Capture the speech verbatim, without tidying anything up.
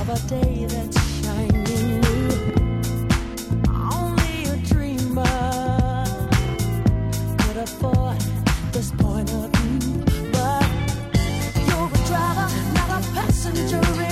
of a day that's shining new. Only a dreamer could afford this point of view. But you're a driver, not a passenger.